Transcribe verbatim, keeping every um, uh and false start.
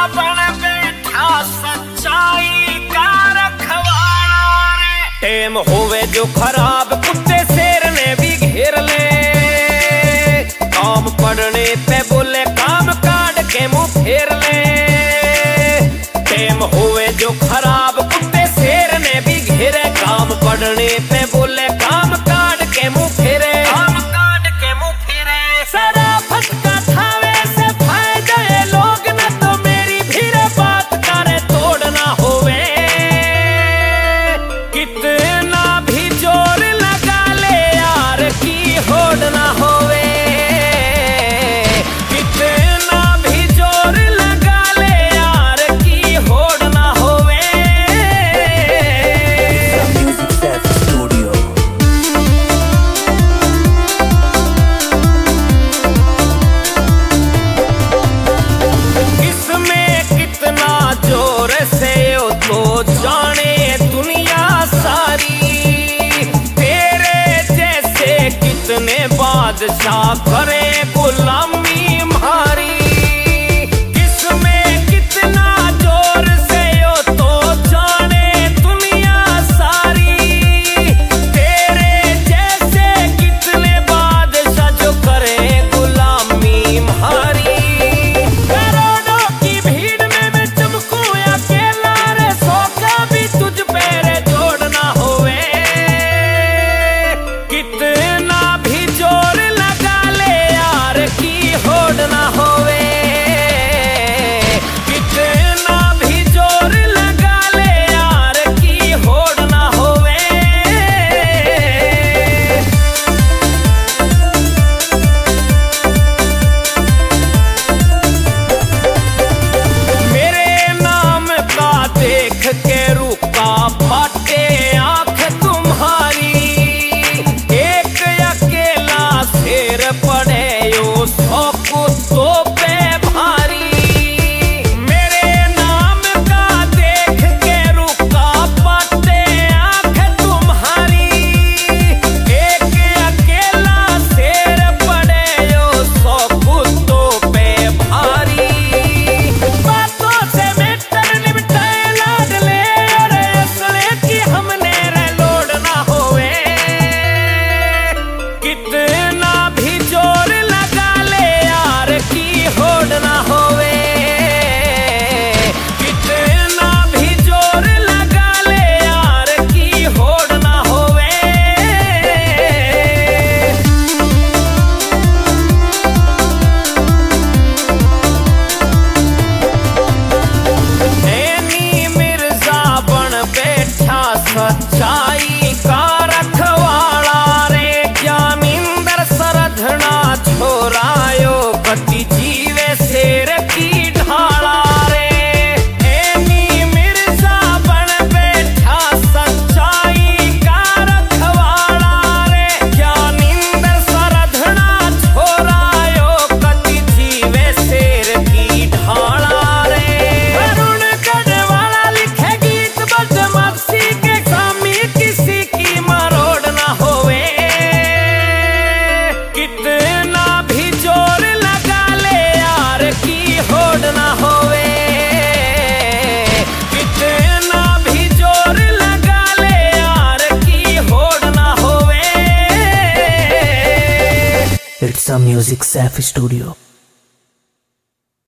बन बैठा सच्चाई का रखवाला रे। टेम होवे जो खराब कुत्ते शेर ने भी घेर ले। काम पड़ने पे बोले काम काट के मुंह फेर ले। टेम होवे जो खराब कुत्ते शेर ने भी घेरे। काम पड़ने पे बोले काम काट के मुंह फेरे। काम काट के मुंह फेरे। सारा फटका थावे से फायदा है लोग न तो मेरी भीड़ बात करे तोड़ना होवे। कितना भी जोर लगा ले यार की होड़ ना होवे। कितना भी जोर लगा ले यार की होड़ ना होवे। इसमें कितना जोर से हो तो जाने दुनिया सारी। तेरे जैसे कितने बादशाह करे गुलामी मारी। किसमें कितना जोर से हो तो जाने दुनिया सारी। तेरे जैसे कितने बादशाह जो करे गुलामी मारी। करोड़ों की भीड़ में मैं चमकूं अकेला रे। सौ का भी तुझ पे रे जोड़ना होवे। कितना भी जोर लगा ले यार की होड़ ना होवे। कितना भी जोर लगा ले यार की होड़ ना होवे। मेरे नाम का देख के रुका बाटे आंख तुम्हारी। एक अकेला शेर पड़े यो सौ कुत्तों पे भारी। मेरे नाम का देख के रुका बाटे आंख तुम्हारी। एक अकेला शेर पड़े यो सौ कुत्तों पे भारी। बातों से मैटर निपटाए लाड ले और असले की हमने रे लोड ना होवे। कितना भी जोर लगा ले यार की होड़ ना होवे। कितना भी जोर लगा ले यार की होड़ ना होवे। ऐनी मिर्जा बन बैठा सच्चाई का रखवाला रे। ज्ञानिंदर सरधना छोरायो पति जीवे शेर की ढाला रे। ऐनी मिर्जा बन बैठा सच्चाई का रखवाला रे। ज्ञानिंदर सरधना छोरायो पति जीवे शेर की ढाला रे। वरुण गढ़वाला लिखे गीत बदमाशी के कामी किसी की मरोड़ ना होवे। कितना भी जोर लगा ले यार की होड़ ना होवे। कितना भी जोर लगा ले यार की होड़ ना होवे। It's a Music Safe Studio.